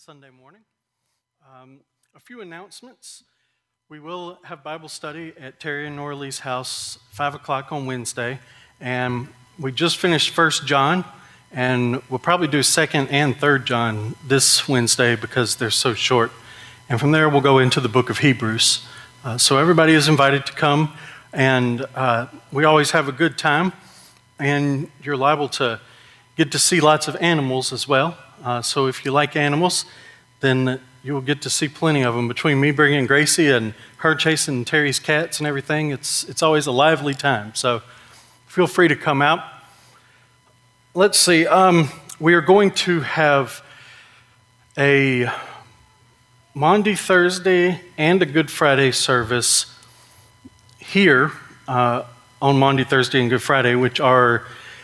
Sunday morning. A few announcements. We will have Bible study at Terry and Norley's house, 5 o'clock on Wednesday. And we just finished 1 John, and we'll probably do 2nd and 3rd John this Wednesday because they're so short. And from there, we'll go into the book of Hebrews. So everybody is invited to come, and we always have a good time. And you're liable to get to see lots of animals as well. So if you like animals, then you will get to see plenty of them. Between me bringing Gracie and her chasing Terry's cats and everything, it's always a lively time. So feel free to come out. Let's see. We are going to have a Maundy Thursday and a Good Friday service here on Maundy Thursday and Good Friday, which are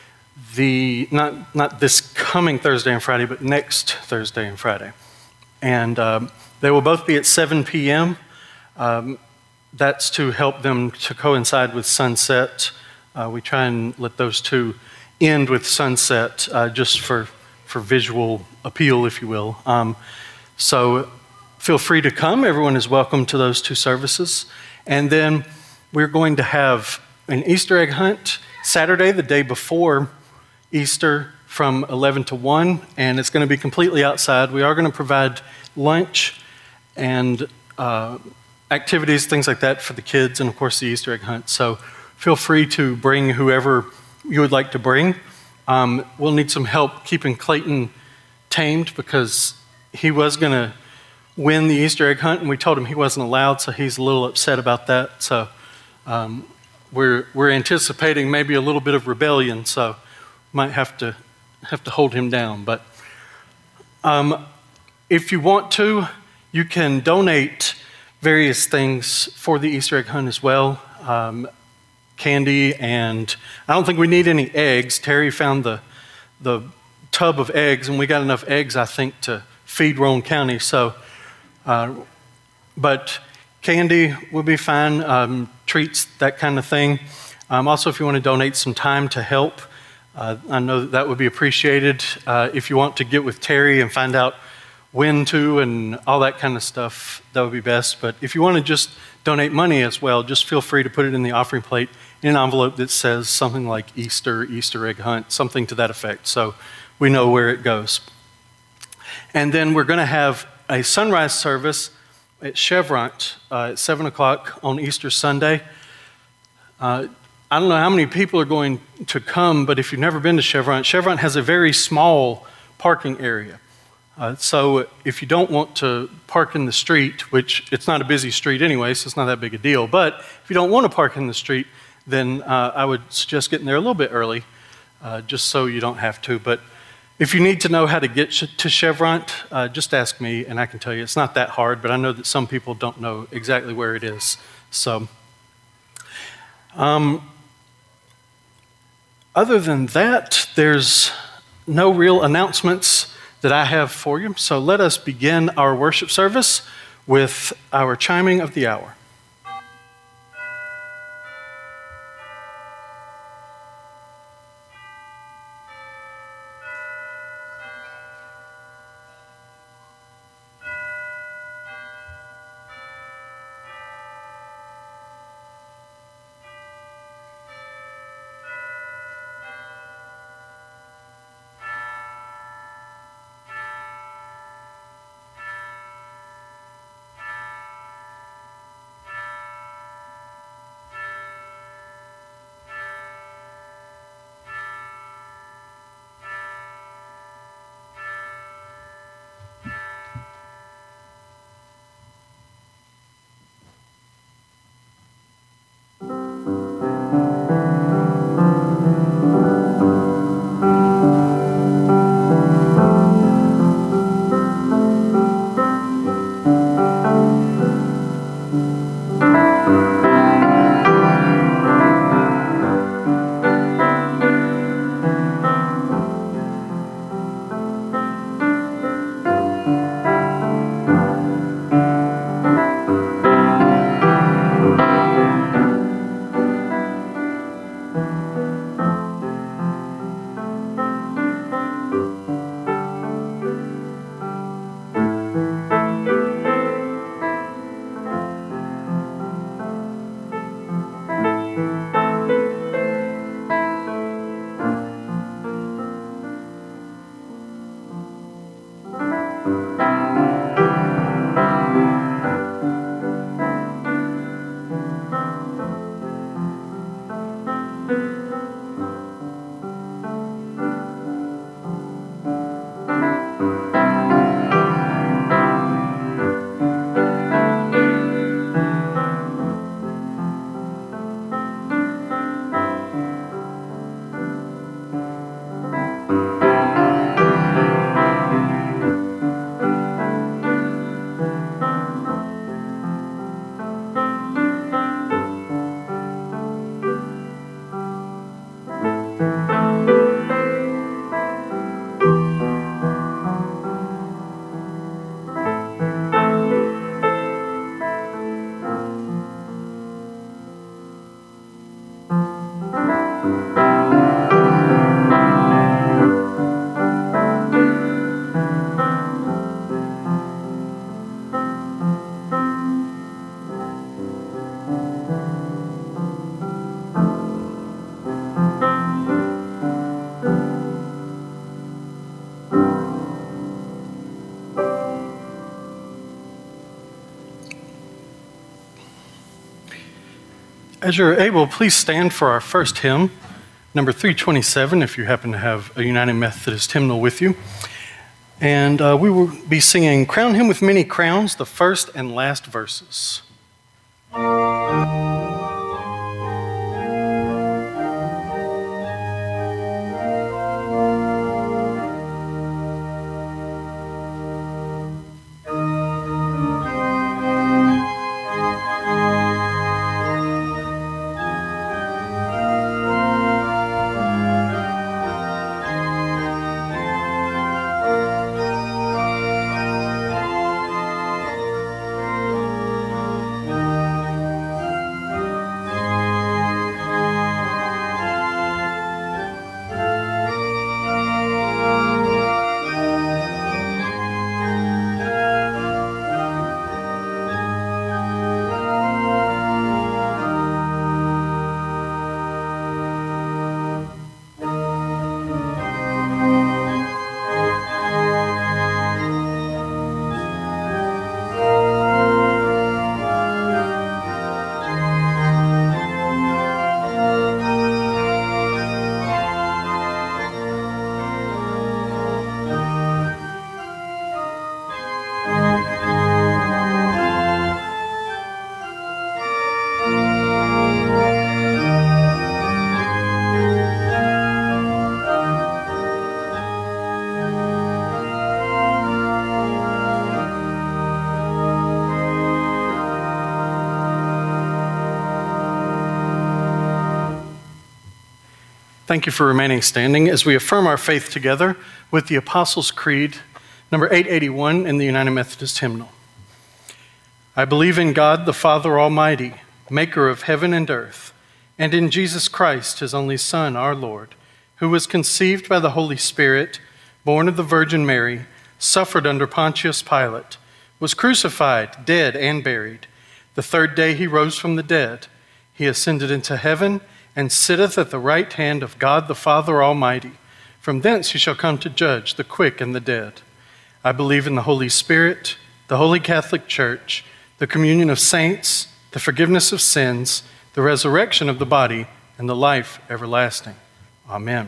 not this coming Thursday and Friday, but next Thursday and Friday. And they will both be at 7 p.m. That's to help them to coincide with sunset. We try and let those two end with sunset just for visual appeal, if you will. So feel free to come. Everyone is welcome to those two services. And then we're going to have an Easter egg hunt Saturday, the day before Easter, from 11 to 1, and it's going to be completely outside. We are going to provide lunch and activities, things like that for the kids, and of course the Easter egg hunt. So feel free to bring whoever you would like to bring. We'll need some help keeping Clayton tamed because he was going to win the Easter egg hunt, and we told him he wasn't allowed, so he's a little upset about that. So we're anticipating maybe a little bit of rebellion, so might have to hold him down. But if you want to, you can donate various things for the Easter egg hunt as well. Candy, and I don't think we need any eggs. Terry found the tub of eggs, and we got enough eggs, I think, to feed Roane County. So, but candy will be fine, treats, that kind of thing. Also, if you want to donate some time to help, I know that would be appreciated. If you want to get with Terry and find out when to and all that kind of stuff, that would be best. But if you want to just donate money as well, just feel free to put it in the offering plate in an envelope that says something like Easter egg hunt, something to that effect, so we know where it goes. And then we're going to have a sunrise service at Chevron at 7 o'clock on Easter Sunday. I don't know how many people are going to come, but if you've never been to Chevron has a very small parking area. So if you don't want to park in the street, which it's not a busy street anyway, so it's not that big a deal, but if you don't want to park in the street, then I would suggest getting there a little bit early, just so you don't have to. But if you need to know how to get to Chevron, just ask me, and I can tell you it's not that hard, but I know that some people don't know exactly where it is. So, other than that, there's no real announcements that I have for you. So let us begin our worship service with our chiming of the hour. As you're able, please stand for our first hymn, number 327, if you happen to have a United Methodist hymnal with you. And we will be singing Crown Him with Many Crowns, the first and last verses. Thank you for remaining standing as we affirm our faith together with the Apostles' Creed, number 881 in the United Methodist Hymnal. I believe in God, the Father Almighty, maker of heaven and earth, and in Jesus Christ, his only Son, our Lord, who was conceived by the Holy Spirit, born of the Virgin Mary, suffered under Pontius Pilate, was crucified, dead, and buried. The third day he rose from the dead. He ascended into heaven and sitteth at the right hand of God the Father Almighty. From thence he shall come to judge the quick and the dead. I believe in the Holy Spirit, the Holy Catholic Church, the communion of saints, the forgiveness of sins, the resurrection of the body, and the life everlasting. Amen.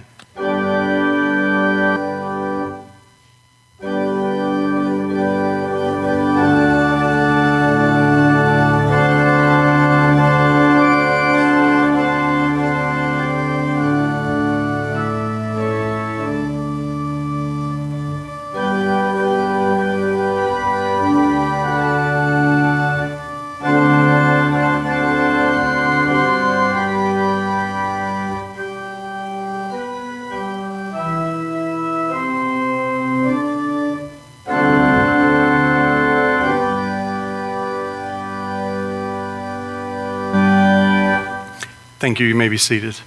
Thank you. You may be seated.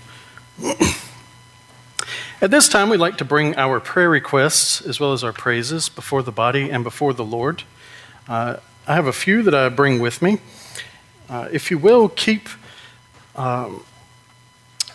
At this time, we'd like to bring our prayer requests as well as our praises before the body and before the Lord. I have a few that I bring with me. If you will, keep my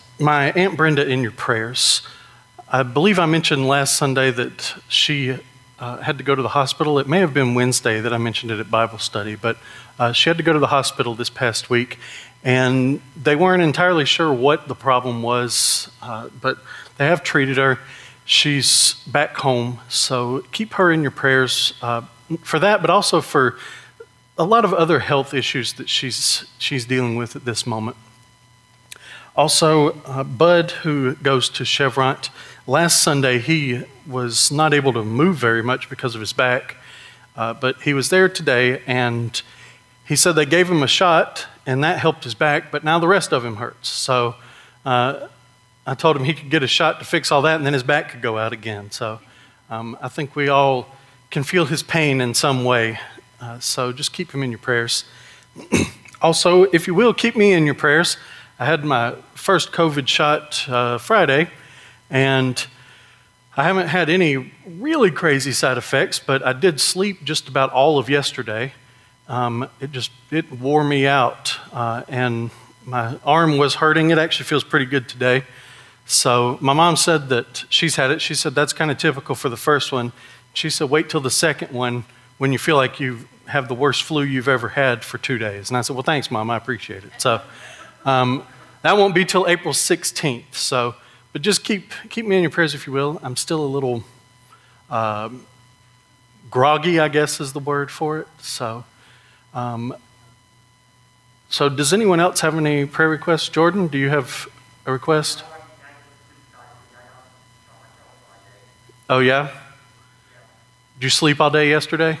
Aunt Brenda in your prayers. I believe I mentioned last Sunday that she had to go to the hospital. It may have been Wednesday that I mentioned it at Bible study, but she had to go to the hospital this past week, and they weren't entirely sure what the problem was, but they have treated her. She's back home, so keep her in your prayers for that, but also for a lot of other health issues that she's dealing with at this moment. Also, Bud, who goes to Chevront, last Sunday he was not able to move very much because of his back, but he was there today, and he said they gave him a shot, and that helped his back, but now the rest of him hurts. So I told him he could get a shot to fix all that, and then his back could go out again. So I think we all can feel his pain in some way. So just keep him in your prayers. Also, if you will, keep me in your prayers. I had my first COVID shot Friday, and I haven't had any really crazy side effects, but I did sleep just about all of yesterday. It wore me out, and my arm was hurting. It actually feels pretty good today. So my mom said that she's had it. She said that's kind of typical for the first one. She said wait till the second one when you feel like you have the worst flu you've ever had for 2 days. And I said, well, thanks, Mom. I appreciate it. So that won't be till April 16th. So, but just keep me in your prayers if you will. I'm still a little groggy, I guess is the word for it. So does anyone else have any prayer requests? Jordan, do you have a request? Oh, yeah? Did you sleep all day yesterday?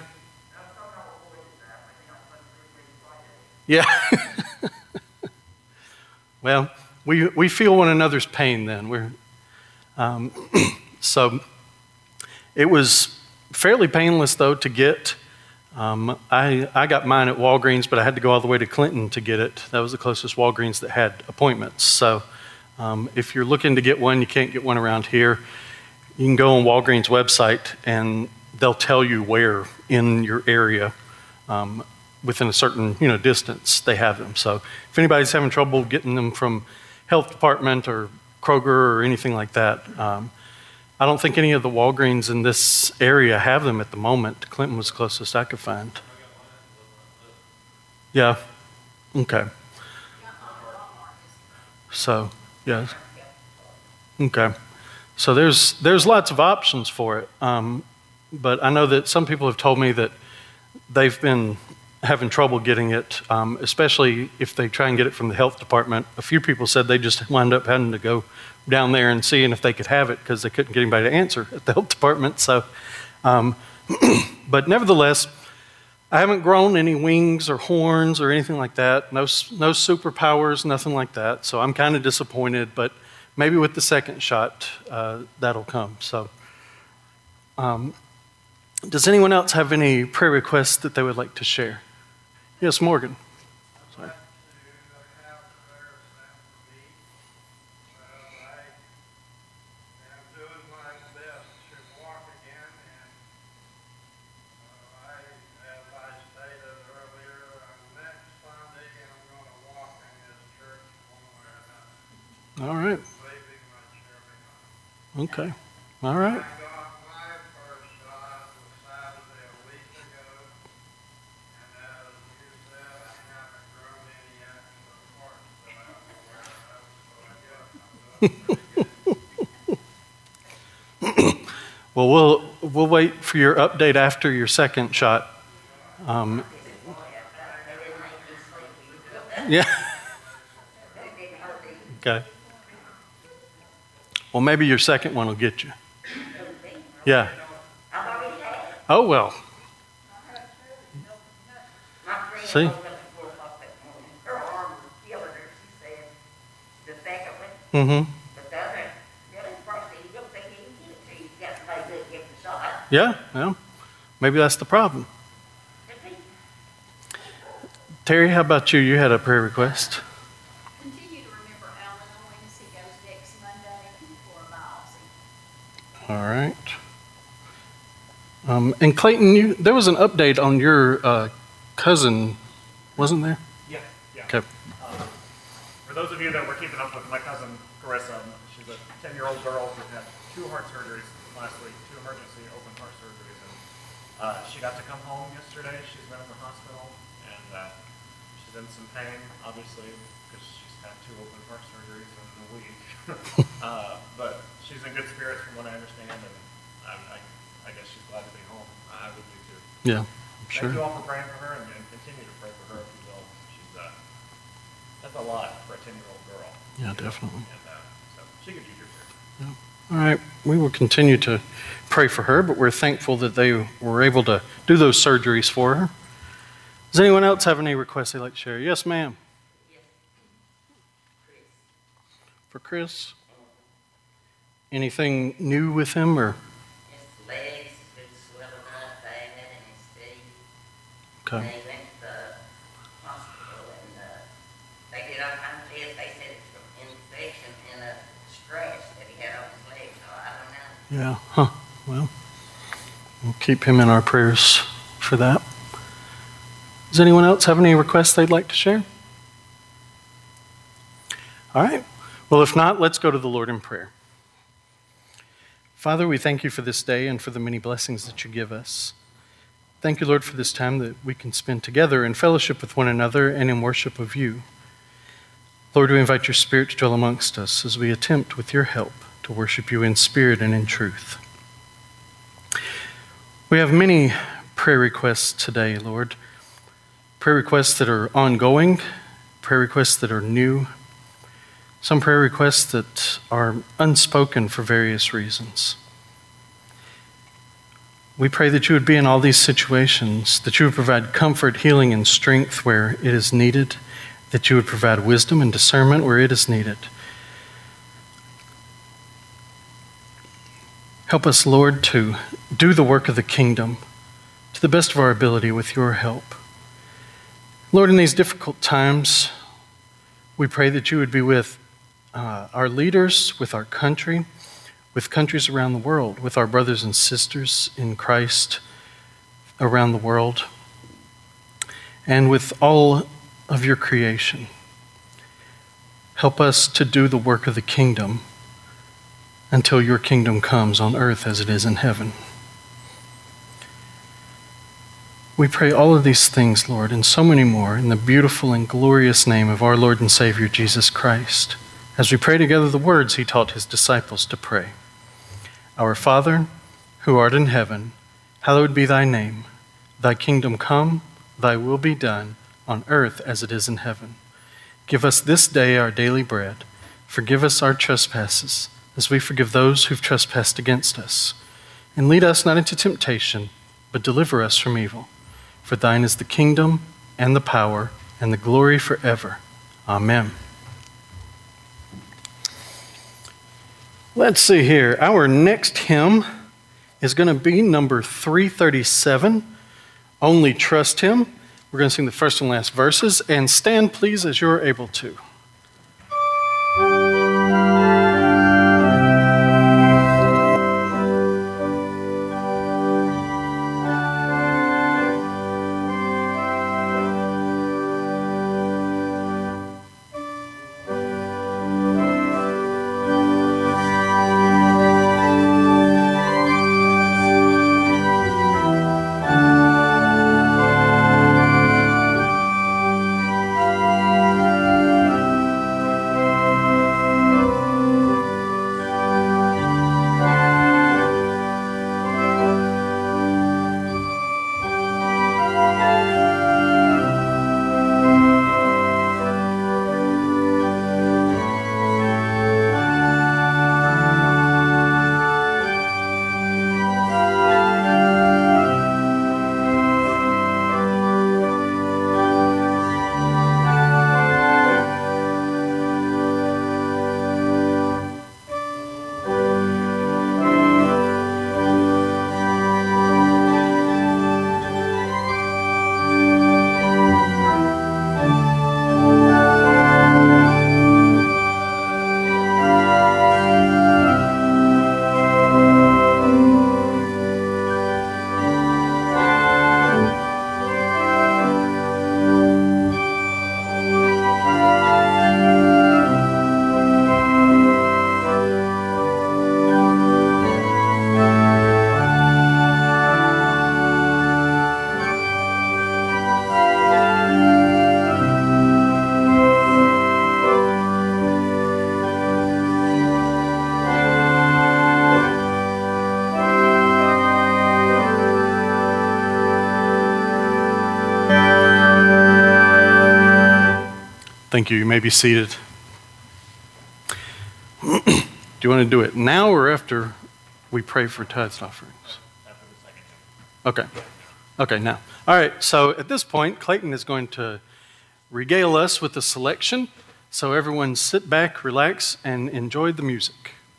Yeah. Well, we feel one another's pain then. So it was fairly painless, though, to get. I got mine at Walgreens, but I had to go all the way to Clinton to get it. That was the closest Walgreens that had appointments. So if you're looking to get one, you can't get one around here. You can go on Walgreens' website, and they'll tell you where in your area, within a certain distance, they have them. So if anybody's having trouble getting them from health department or Kroger or anything like that, I don't think any of the Walgreens in this area have them at the moment. Clinton was the closest I could find. Yeah. Okay. So, yeah. Okay. So there's lots of options for it. But I know that some people have told me that they've been having trouble getting it, especially if they try and get it from the health department. A few people said they just wound up having to go down there and seeing if they could have it because they couldn't get anybody to answer at the health department. So, but nevertheless, I haven't grown any wings or horns or anything like that. No superpowers, nothing like that. So I'm kind of disappointed, but maybe with the second shot, that'll come. So, does anyone else have any prayer requests that they would like to share? Yes, Morgan. Sorry. All right. Okay. All right. Well, we'll wait for your update after your second shot. Yeah. Okay. Well, maybe your second one will get you. Yeah. Oh, well. See? Mm-hmm. Yeah, well, maybe that's the problem. Terry, how about you? You had a prayer request. Continue to remember Alan Owens. He goes next Monday for a biopsy. All right. And Clayton, there was an update on your cousin, wasn't there? Yeah. Okay. For those of you that were keeping up with my cousin, Carissa, she's a 10-year-old girl who had 2 heart surgeries last week, 2 emergency open heart surgeries, and She got to come home yesterday. She's been in the hospital, and she's in some pain, obviously, because she's had 2 open heart surgeries in a week. But she's in good spirits from what I understand, and I guess she's glad to be home. I would be too. Yeah, I'm sure. Thank you all for praying for her, and continue to pray for her if you will. That's a lot for a 10-year-old girl. Yeah, definitely. And so she could use your prayer. Yeah. All right, we will continue to pray for her, but we're thankful that they were able to do those surgeries for her. Does anyone else have any requests they'd like to share? Yes, ma'am. Yes. Chris. For Chris? Anything new with him, or? His legs have been swelling up bad and his feet. Okay. And he went to the hospital and they did all kinds of tests. They said it's from infection and a scratch that he had on his leg. So I don't know. Yeah, huh. Well, we'll keep him in our prayers for that. Does anyone else have any requests they'd like to share? All right. Well, if not, let's go to the Lord in prayer. Father, we thank you for this day and for the many blessings that you give us. Thank you, Lord, for this time that we can spend together in fellowship with one another and in worship of you. Lord, we invite your Spirit to dwell amongst us as we attempt, with your help, to worship you in spirit and in truth. We have many prayer requests today, Lord. Prayer requests that are ongoing, prayer requests that are new, some prayer requests that are unspoken for various reasons. We pray that you would be in all these situations, that you would provide comfort, healing, and strength where it is needed, that you would provide wisdom and discernment where it is needed. Help us, Lord, to do the work of the kingdom to the best of our ability with your help. Lord, in these difficult times, we pray that you would be with our leaders, with our country, with countries around the world, with our brothers and sisters in Christ around the world, and with all of your creation. Help us to do the work of the kingdom until your kingdom comes on earth as it is in heaven. We pray all of these things, Lord, and so many more in the beautiful and glorious name of our Lord and Savior, Jesus Christ, as we pray together the words he taught his disciples to pray. Our Father, who art in heaven, hallowed be thy name. Thy kingdom come, thy will be done, on earth as it is in heaven. Give us this day our daily bread. Forgive us our trespasses, as we forgive those who've trespassed against us. And lead us not into temptation, but deliver us from evil. For thine is the kingdom, and the power, and the glory forever. Amen. Let's see here. Our next hymn is going to be number 337, Only Trust Him. We're going to sing the first and last verses, and stand please as you're able to. Thank you. You may be seated. Do you want to do it now or after we pray for tithes and offerings? After the second. Okay. Okay, now. All right, so at this point, Clayton is going to regale us with a selection. So everyone sit back, relax, and enjoy the music.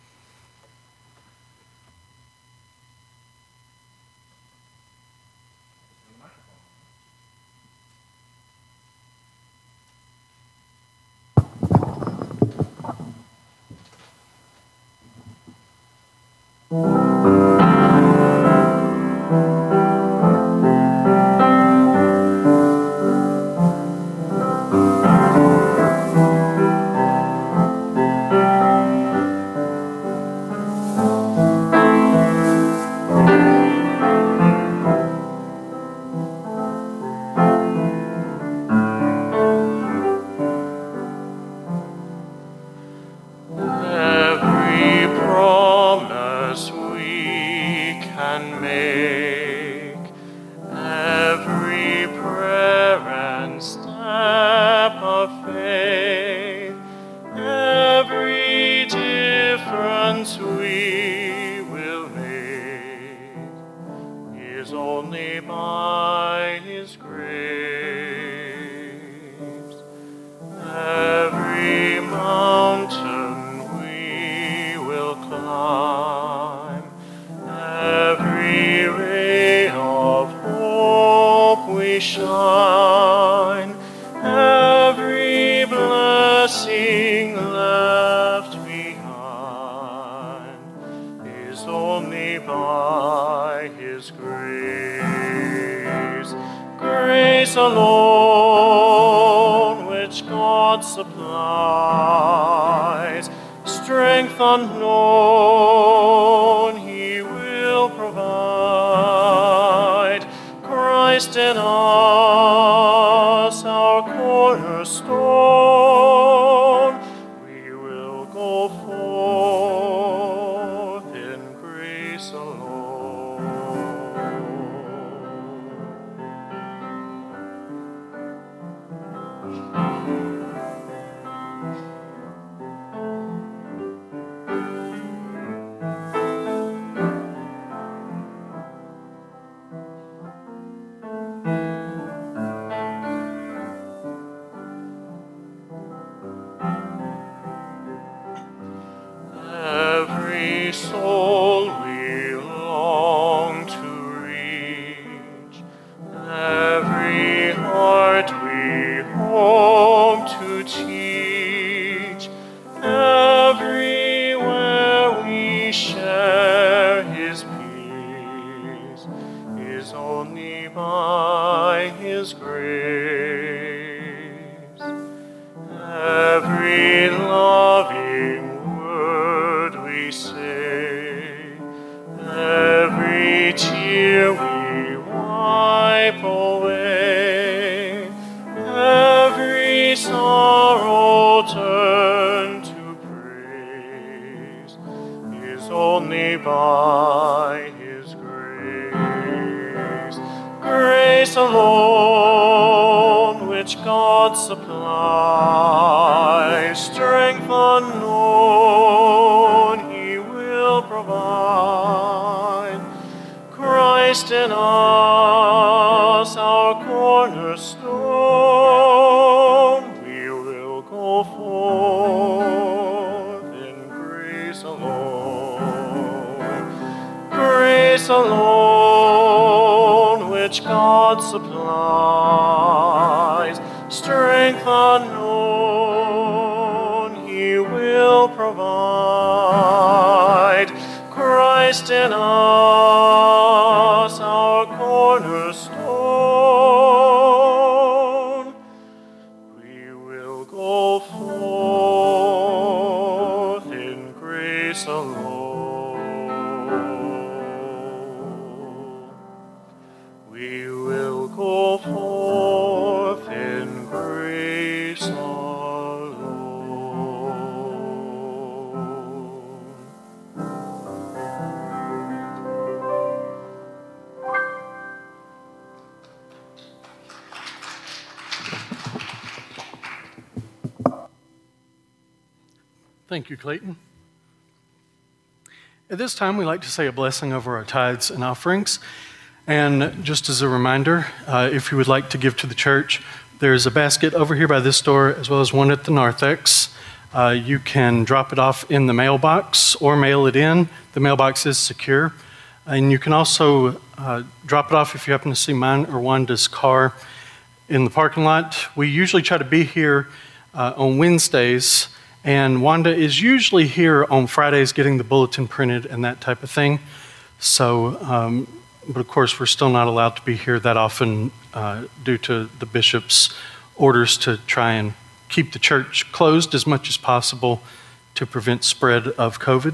Every promise we can make, every prayer and step of faith, every difference we will make is only by His grace. Every mountain we will climb, every ray of hope we shine, every blessing left behind is only by His grace. Grace alone, which God supplies, strength unknown He will provide. Christ in us, our cornerstone, we will go forth in grace alone. Every soul we long to reach, every heart we hope to teach, everywhere we share His peace is only by His grace. Every loving word we say, every tear we wipe away, every sorrow turn to praise is only by His grace. Grace alone, which God supplies, strength unknown He will provide. Christ in us, our cornerstone, we will go forth in grace alone. Grace alone, which God supplies, strength unknown He will provide. Christ in us, our cornerstone, we will go forth in grace alone. We will go forth in grace alone. Thank you, Clayton. At this time, we like to say a blessing over our tithes and offerings. And just as a reminder, if you would like to give to the church, there's a basket over here by this door, as well as one at the narthex. You can drop it off in the mailbox or mail it in. The mailbox is secure. And you can also drop it off if you happen to see mine or Wanda's car in the parking lot. We usually try to be here on Wednesdays, and Wanda is usually here on Fridays getting the bulletin printed and that type of thing. So, but of course, we're still not allowed to be here that often due to the bishop's orders to try and keep the church closed as much as possible to prevent spread of COVID.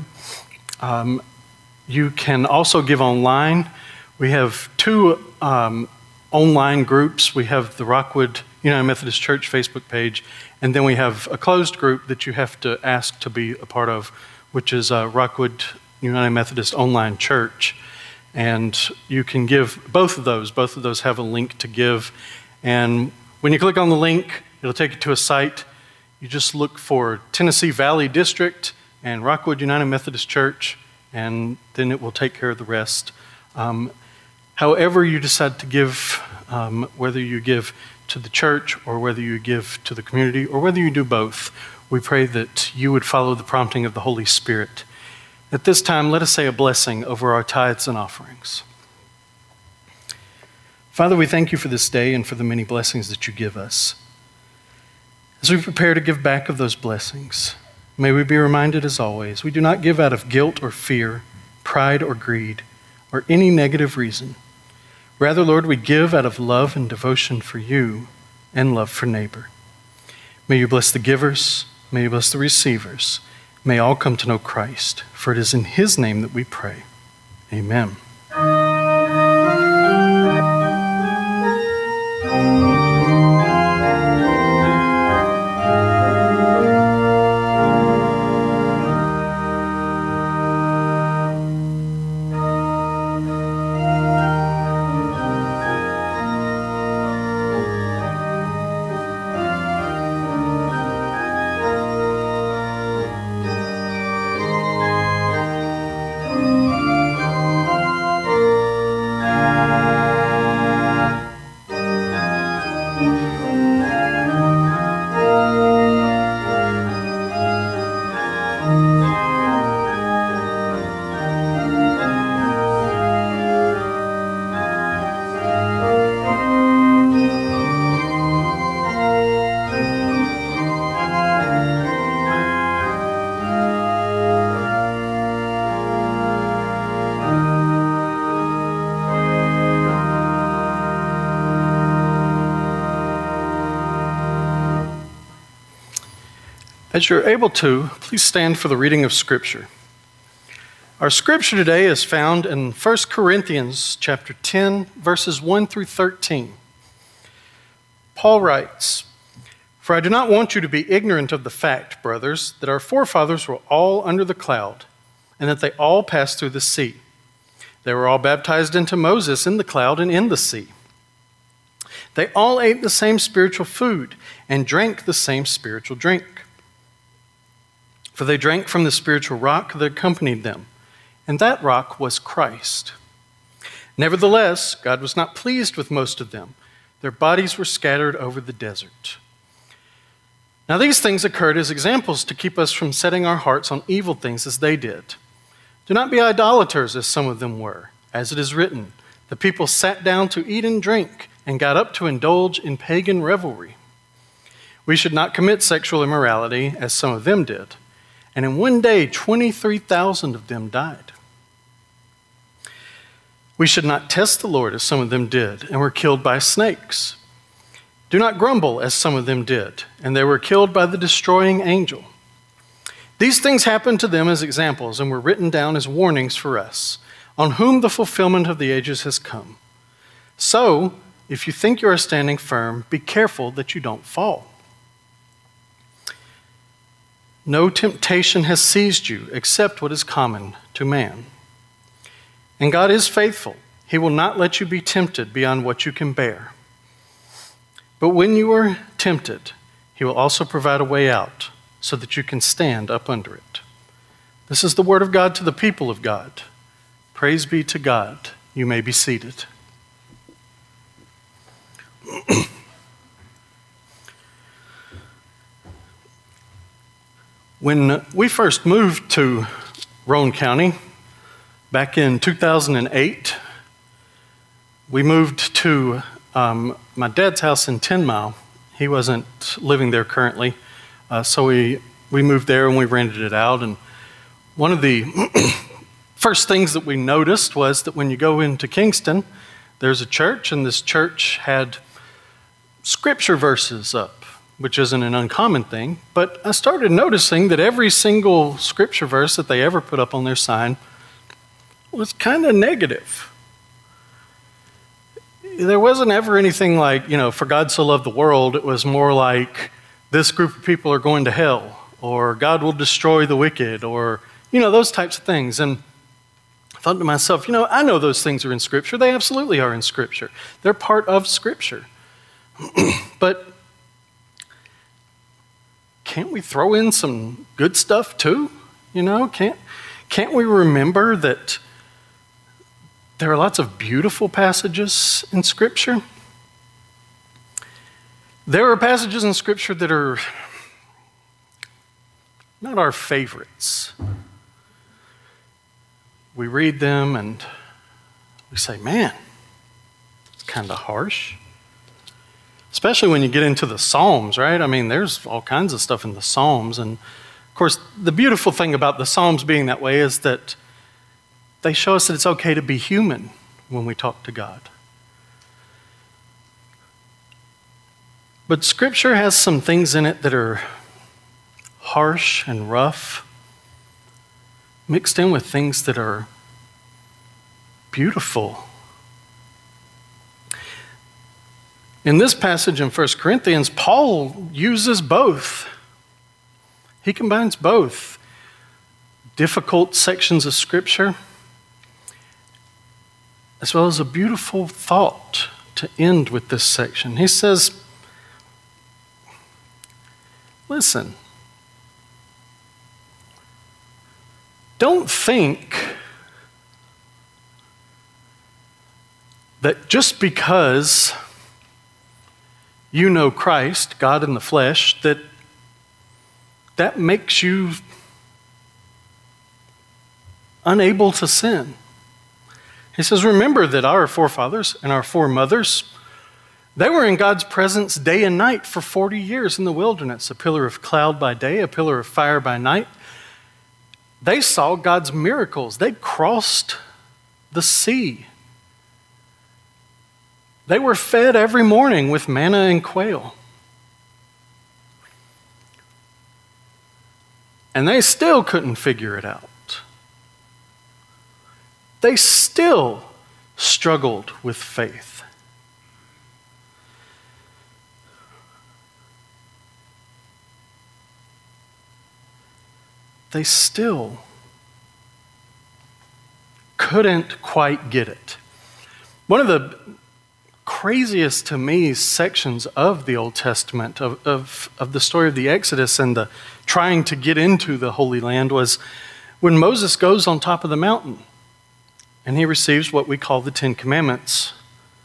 You can also give online. We have two online groups. We have the Rockwood United Methodist Church Facebook page, and then we have a closed group that you have to ask to be a part of, which is Rockwood United Methodist Online Church. And you can give both of those. Both of those have a link to give. And when you click on the link, it'll take you to a site. You just look for Tennessee Valley District and Rockwood United Methodist Church, and then it will take care of the rest. However you decide to give, whether you give to the church or whether you give to the community or whether you do both, we pray that you would follow the prompting of the Holy Spirit. At this time, let us say a blessing over our tithes and offerings. Father, we thank you for this day and for the many blessings that you give us. As we prepare to give back of those blessings, may we be reminded as always, we do not give out of guilt or fear, pride or greed, or any negative reason. Rather, Lord, we give out of love and devotion for you and love for neighbor. May you bless the givers, may you bless the receivers, may all come to know Christ, for it is in his name that we pray. Amen. As you're able to, please stand for the reading of Scripture. Our Scripture today is found in 1 Corinthians chapter 10, verses 1 through 13. Paul writes, "For I do not want you to be ignorant of the fact, brothers, that our forefathers were all under the cloud, and that they all passed through the sea. They were all baptized into Moses in the cloud and in the sea. They all ate the same spiritual food and drank the same spiritual drink. For they drank from the spiritual rock that accompanied them, and that rock was Christ. Nevertheless, God was not pleased with most of them. Their bodies were scattered over the desert." Now these things occurred as examples to keep us from setting our hearts on evil things as they did. Do not be idolaters as some of them were. As it is written, the people sat down to eat and drink and got up to indulge in pagan revelry. We should not commit sexual immorality as some of them did. And in one day, 23,000 of them died. We should not test the Lord as some of them did and were killed by snakes. Do not grumble as some of them did, and they were killed by the destroying angel. These things happened to them as examples and were written down as warnings for us, on whom the fulfillment of the ages has come. So, if you think you are standing firm, be careful that you don't fall. No temptation has seized you except what is common to man. And God is faithful. He will not let you be tempted beyond what you can bear. But when you are tempted, he will also provide a way out so that you can stand up under it. This is the word of God to the people of God. Praise be to God. You may be seated. When we first moved to Roane County back in 2008, we moved to my dad's house in 10 Mile. He wasn't living there currently, so we moved there and we rented it out. And one of the first things that we noticed was that when you go into Kingston, there's a church, and this church had scripture verses up, which isn't an uncommon thing. But I started noticing that every single scripture verse that they ever put up on their sign was kind of negative. There wasn't ever anything like, for God so loved the world. It was more like, this group of people are going to hell, or God will destroy the wicked, or, those types of things. And I thought to myself, I know those things are in Scripture. They absolutely are in Scripture. They're part of Scripture. But can't we throw in some good stuff too? Can't we remember that there are lots of beautiful passages in Scripture? There are passages in Scripture that are not our favorites. We read them and we say, man, it's kind of harsh. Especially when you get into the Psalms, right? I mean, there's all kinds of stuff in the Psalms. And of course, the beautiful thing about the Psalms being that way is that they show us that it's okay to be human when we talk to God. But Scripture has some things in it that are harsh and rough, mixed in with things that are beautiful. In this passage in 1 Corinthians, Paul uses both. He combines both difficult sections of Scripture as well as a beautiful thought to end with this section. He says, listen, don't think that just because you know Christ, God in the flesh, that makes you unable to sin. He says, remember that our forefathers and our foremothers, they were in God's presence day and night for 40 years in the wilderness, a pillar of cloud by day, a pillar of fire by night. They saw God's miracles. They crossed the sea. They were fed every morning with manna and quail. And they still couldn't figure it out. They still struggled with faith. They still couldn't quite get it. One of the craziest to me sections of the Old Testament, of the story of the Exodus and the trying to get into the Holy Land, was when Moses goes on top of the mountain and he receives what we call the Ten Commandments.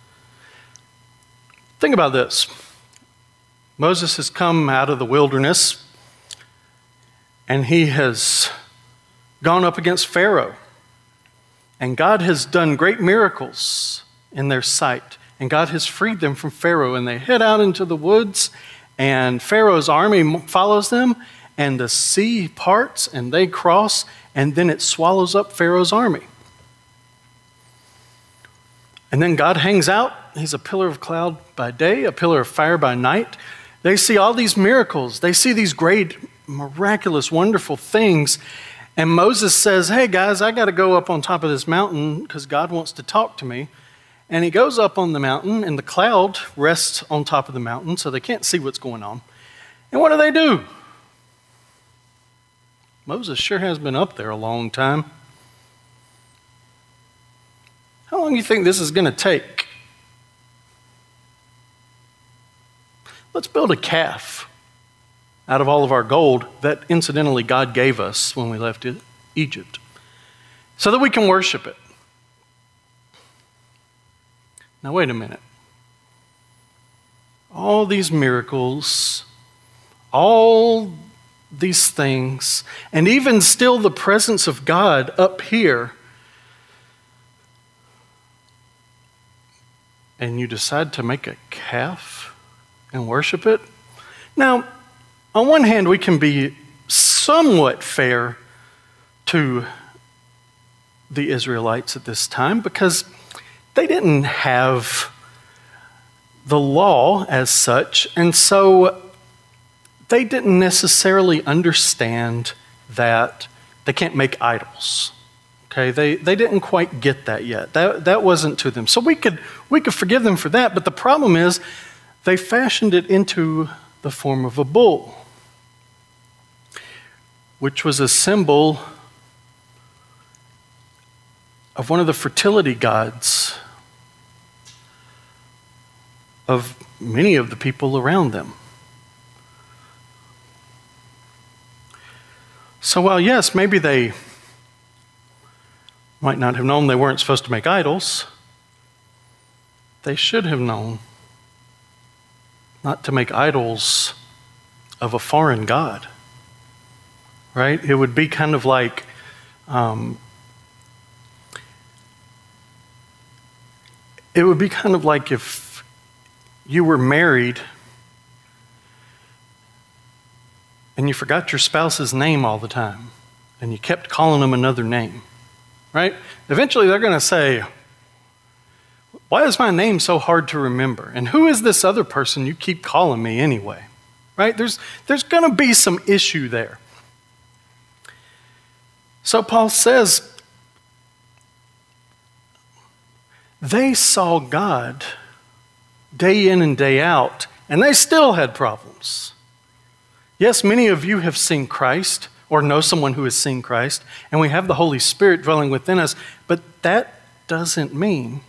Think about this. Moses has come out of the wilderness and he has gone up against Pharaoh. And God has done great miracles in their sight. And God has freed them from Pharaoh. And they head out into the woods, and Pharaoh's army follows them, and the sea parts, and they cross, and then it swallows up Pharaoh's army. And then God hangs out. He's a pillar of cloud by day, a pillar of fire by night. They see all these miracles. They see these great, miraculous, wonderful things. And Moses says, hey guys, I got to go up on top of this mountain because God wants to talk to me. And he goes up on the mountain, and the cloud rests on top of the mountain so they can't see what's going on. And what do? Moses sure has been up there a long time. How long do you think this is going to take? Let's build a calf. out of all of our gold that incidentally God gave us when we left Egypt, so that we can worship it. Now, wait a minute. All these miracles, all these things, and even still the presence of God up here, and you decide to make a calf and worship it? Now, on one hand, we can be somewhat fair to the Israelites at this time because they didn't have the law as such, and so they didn't necessarily understand that they can't make idols. Okay, they didn't quite get that yet. That wasn't to them. So we could forgive them for that, but the problem is they fashioned it into the form of a bull, which was a symbol of one of the fertility gods of many of the people around them. So while yes, maybe they might not have known they weren't supposed to make idols, they should have known not to make idols of a foreign god, right? It would be kind of like if you were married and you forgot your spouse's name all the time and you kept calling them another name, right? Eventually they're going to say, why is my name so hard to remember? And who is this other person you keep calling me anyway? Right? There's going to be some issue there. So Paul says, they saw God day in and day out, and they still had problems. Yes, many of you have seen Christ or know someone who has seen Christ, and we have the Holy Spirit dwelling within us, but that doesn't mean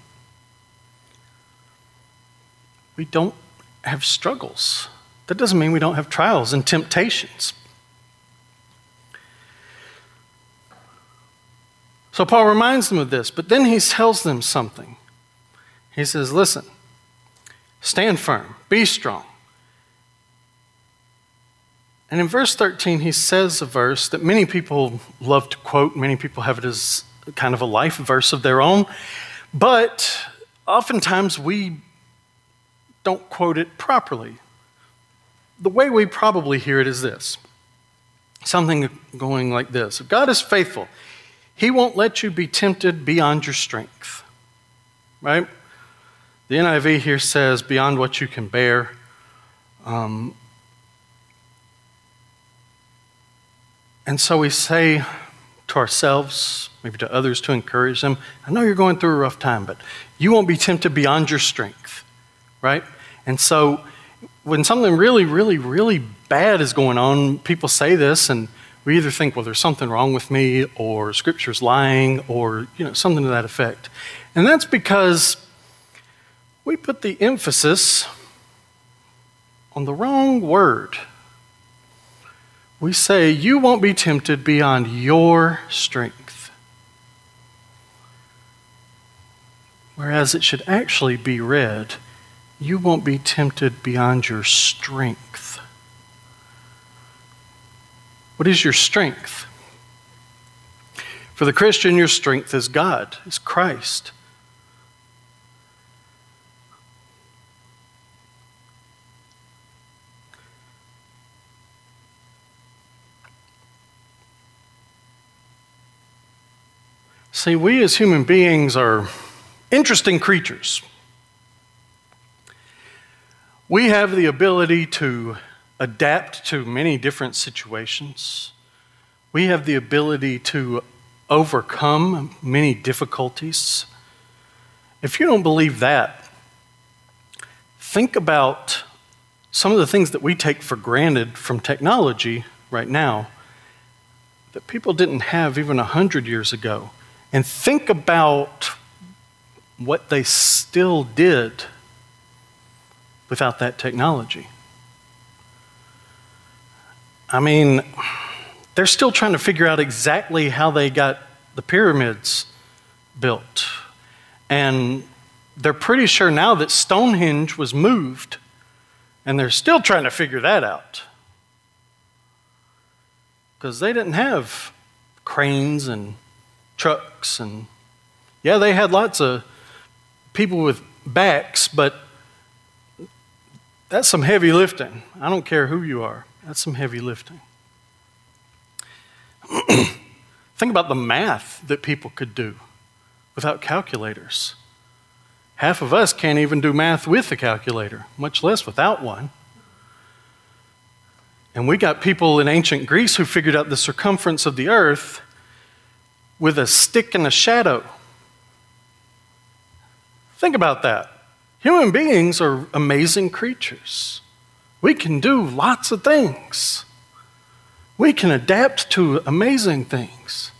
we don't have struggles. That doesn't mean we don't have trials and temptations. So Paul reminds them of this, but then he tells them something. He says, listen, stand firm, be strong. And in verse 13, he says a verse that many people love to quote. Many people have it as kind of a life verse of their own. But oftentimes we don't quote it properly. The way we probably hear it is this. Something going like this. If God is faithful, he won't let you be tempted beyond your strength. Right? The NIV here says beyond what you can bear. And so we say to ourselves, maybe to others to encourage them, I know you're going through a rough time, but you won't be tempted beyond your strength, right? And so when something really, really, really bad is going on, people say this, and we either think, well, there's something wrong with me, or Scripture's lying, or something to that effect. And that's because we put the emphasis on the wrong word. We say, you won't be tempted beyond your strength. Whereas it should actually be read, you won't be tempted beyond your strength. What is your strength? For the Christian, your strength is God, is Christ. See, we as human beings are interesting creatures. We have the ability to adapt to many different situations. We have the ability to overcome many difficulties. If you don't believe that, think about some of the things that we take for granted from technology right now that people didn't have even 100 years ago. And think about what they still did without that technology. I mean, they're still trying to figure out exactly how they got the pyramids built. And they're pretty sure now that Stonehenge was moved, and they're still trying to figure that out. Because they didn't have cranes and trucks, and yeah, they had lots of people with backs, but that's some heavy lifting. I don't care who you are. That's some heavy lifting. Think about the math that people could do without calculators. Half of us can't even do math with a calculator, much less without one. And we got people in ancient Greece who figured out the circumference of the earth with a stick and a shadow. Think about that. Human beings are amazing creatures. We can do lots of things. We can adapt to amazing things.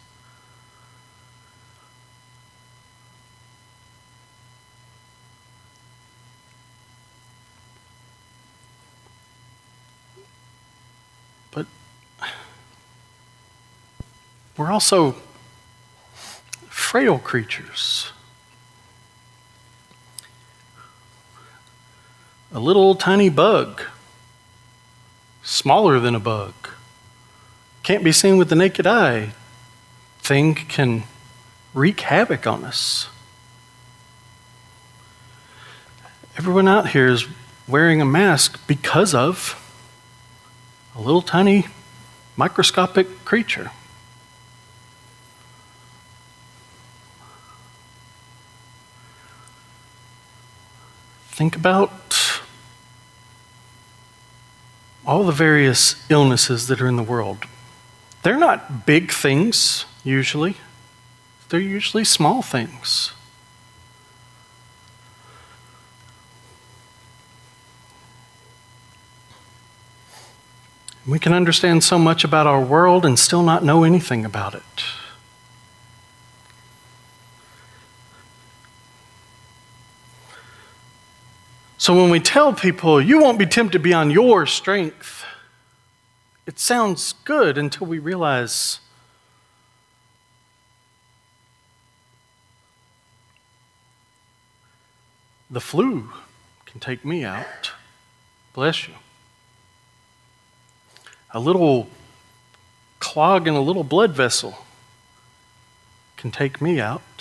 But we're also frail creatures. A little tiny bug, smaller than a bug, can't be seen with the naked eye, thing can wreak havoc on us. Everyone out here is wearing a mask because of a little tiny microscopic creature. Think about all the various illnesses that are in the world. They're not big things, usually. They're usually small things. We can understand so much about our world and still not know anything about it. So when we tell people, you won't be tempted beyond your strength, it sounds good until we realize the flu can take me out. Bless you. A little clog in a little blood vessel can take me out.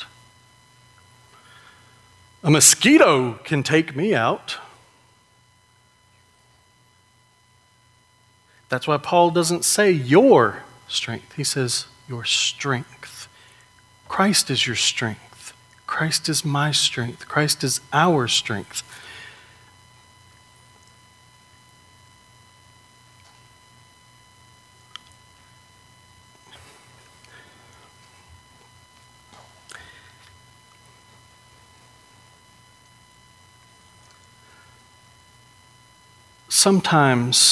A mosquito can take me out. That's why Paul doesn't say your strength. He says your strength. Christ is your strength. Christ is my strength. Christ is our strength. Sometimes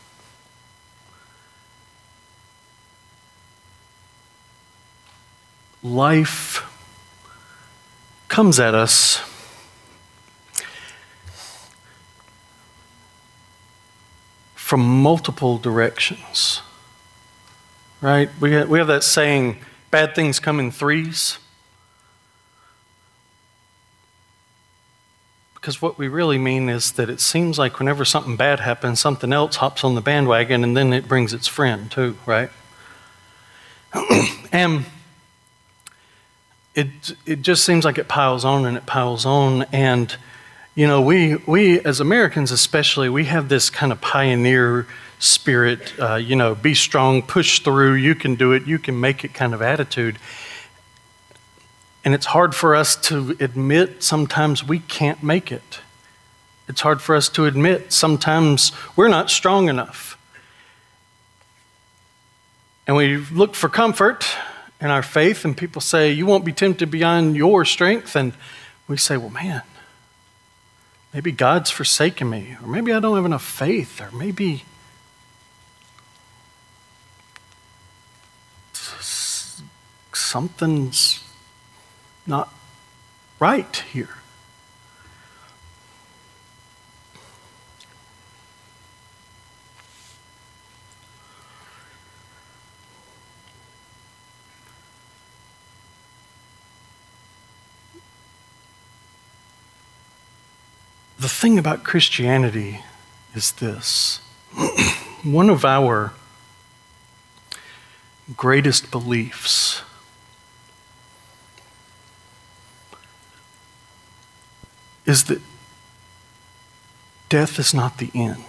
life comes at us from multiple directions, right? We have that saying, bad things come in threes. Because what we really mean is that it seems like whenever something bad happens, something else hops on the bandwagon and then it brings its friend too, right? And it just seems like it piles on and it piles on. And, you know, we as Americans especially, we have this kind of pioneer spirit, be strong, push through, you can do it, you can make it kind of attitude. And it's hard for us to admit sometimes we can't make it. It's hard for us to admit sometimes we're not strong enough. And we look for comfort in our faith, and people say, you won't be tempted beyond your strength. And we say, well, man, maybe God's forsaken me, or maybe I don't have enough faith, or maybe something's not right here. the thing about Christianity is this. One of our greatest beliefs is that death is not the end.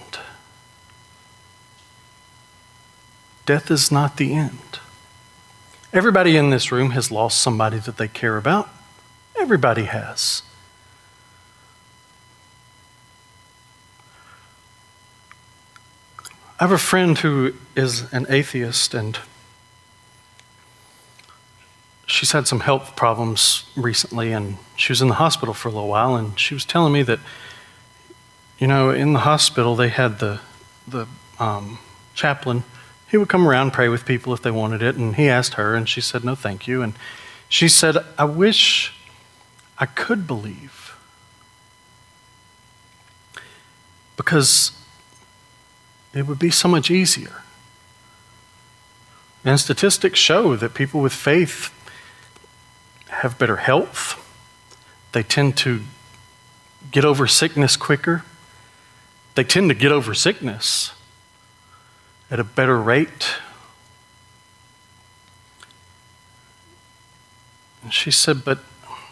Death is not the end. Everybody in this room has lost somebody that they care about. Everybody has. I have a friend who is an atheist, and she's had some health problems recently, and she was in the hospital for a little while, and she was telling me that, you know, in the hospital they had the chaplain. He would come around and pray with people if they wanted it, and he asked her, and she said, no, thank you. And she said, I wish I could believe, because it would be so much easier. And statistics show that people with faith have better health. They tend to get over sickness quicker. They tend to get over sickness at a better rate. And she said, but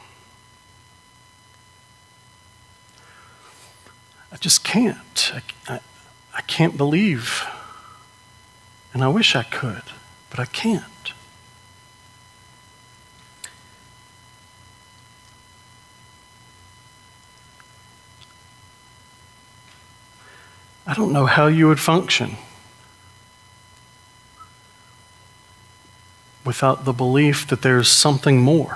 I just can't. I can't believe. And I wish I could, but I can't. I don't know how you would function without the belief that there's something more.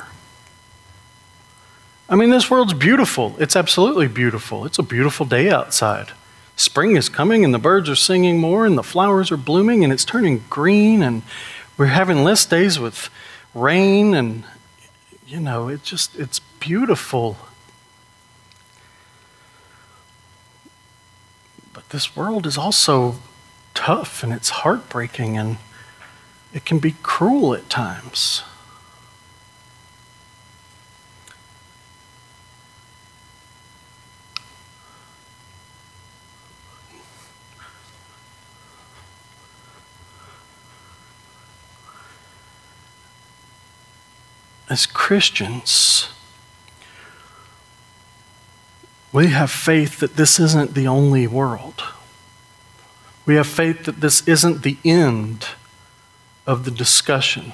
I mean, this world's beautiful. It's absolutely beautiful. It's a beautiful day outside. Spring is coming and the birds are singing more and the flowers are blooming and it's turning green and we're having less days with rain and, you know, it's beautiful. But this world is also tough and it's heartbreaking and it can be cruel at times. As Christians, we have faith that this isn't the only world. We have faith that this isn't the end of the discussion.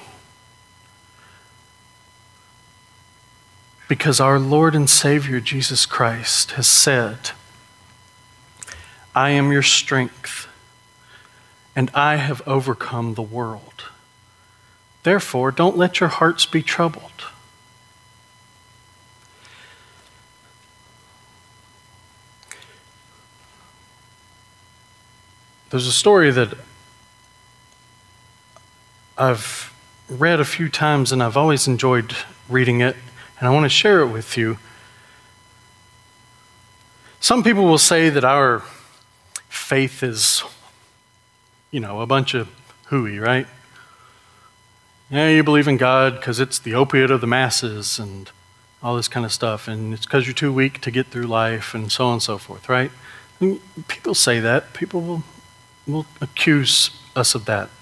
Because our Lord and Savior Jesus Christ has said, I am your strength, and I have overcome the world. Therefore, don't let your hearts be troubled. There's a story that I've read a few times and I've always enjoyed reading it, and I want to share it with you. Some people will say that our faith is, you know, a bunch of hooey, right? Yeah, you believe in God because it's the opiate of the masses and all this kind of stuff, and it's because you're too weak to get through life and so on and so forth, right? And people say that. People will accuse us of that.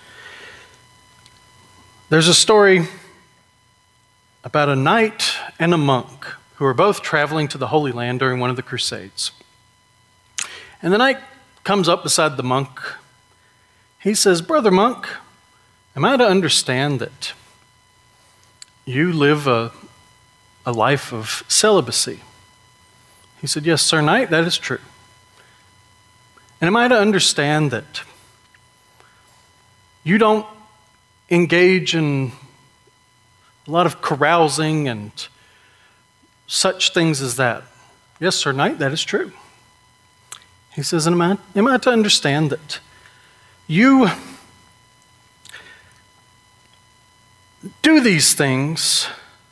There's a story about a knight and a monk who are both traveling to the Holy Land during one of the Crusades. And the knight comes up beside the monk. He says, Brother monk, am I to understand that you live a life of celibacy? He said, Yes, sir, knight, that is true. And am I to understand that you don't engage in a lot of carousing and such things as that? Yes, sir, knight, that is true. He says, and am I to understand that you do these things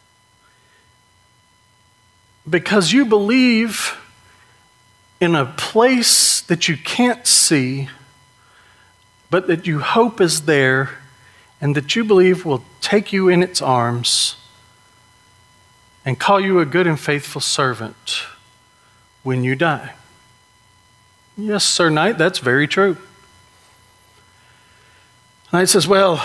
because you believe in a place that you can't see, but that you hope is there and that you believe will take you in its arms and call you a good and faithful servant when you die. Yes, Sir Knight, that's very true. Knight says, well,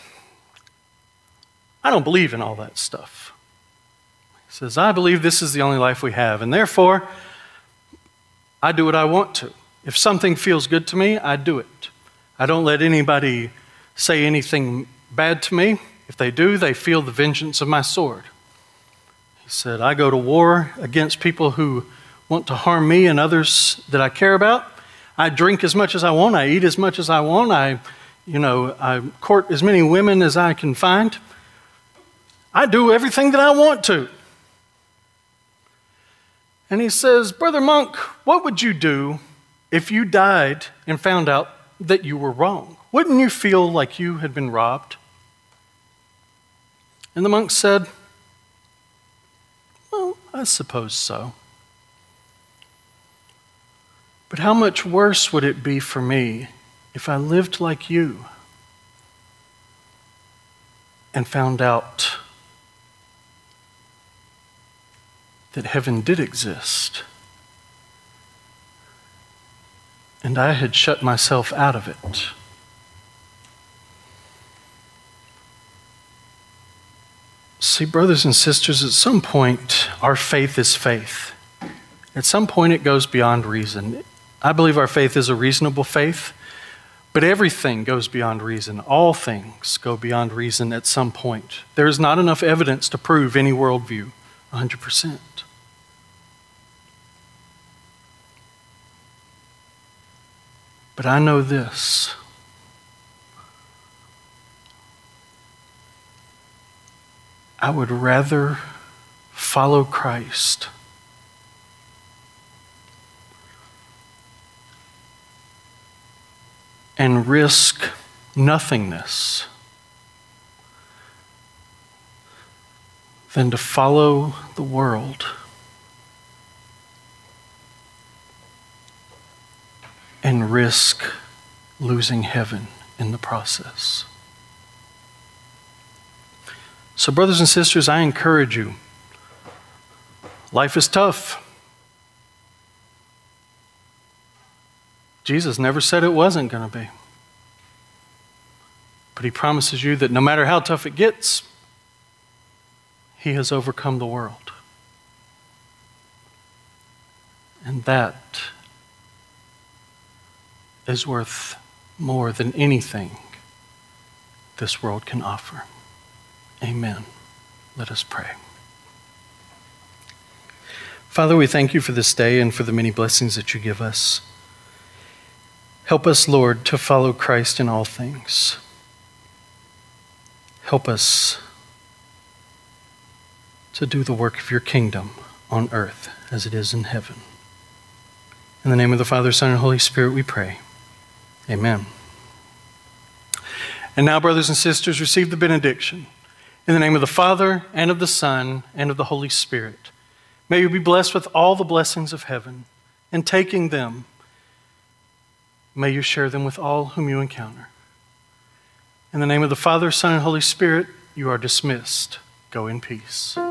I don't believe in all that stuff. He says, I believe this is the only life we have, and therefore, I do what I want to. If something feels good to me, I do it. I don't let anybody say anything bad to me. If they do, they feel the vengeance of my sword. He said, I go to war against people who want to harm me and others that I care about. I drink as much as I want. I eat as much as I want. I court as many women as I can find. I do everything that I want to. And he says, Brother Monk, what would you do if you died and found out that you were wrong? Wouldn't you feel like you had been robbed? And the monk said, well, I suppose so. But how much worse would it be for me if I lived like you and found out that heaven did exist and I had shut myself out of it? See, brothers and sisters, at some point, our faith is faith. At some point, it goes beyond reason. I believe our faith is a reasonable faith, but everything goes beyond reason. All things go beyond reason at some point. There is not enough evidence to prove any worldview 100%. But I know this. I would rather follow Christ and risk nothingness than to follow the world and risk losing heaven in the process. So, brothers and sisters, I encourage you. Life is tough. Jesus never said it wasn't going to be. But he promises you that no matter how tough it gets, he has overcome the world. And that is worth more than anything this world can offer. Amen. Let us pray. Father, we thank you for this day and for the many blessings that you give us. Help us, Lord, to follow Christ in all things. Help us to do the work of your kingdom on earth as it is in heaven. In the name of the Father, Son, and Holy Spirit, we pray. Amen. And now, brothers and sisters, receive the benediction. In the name of the Father, and of the Son, and of the Holy Spirit. May you be blessed with all the blessings of heaven, and taking them, may you share them with all whom you encounter. In the name of the Father, Son, and Holy Spirit, you are dismissed. Go in peace.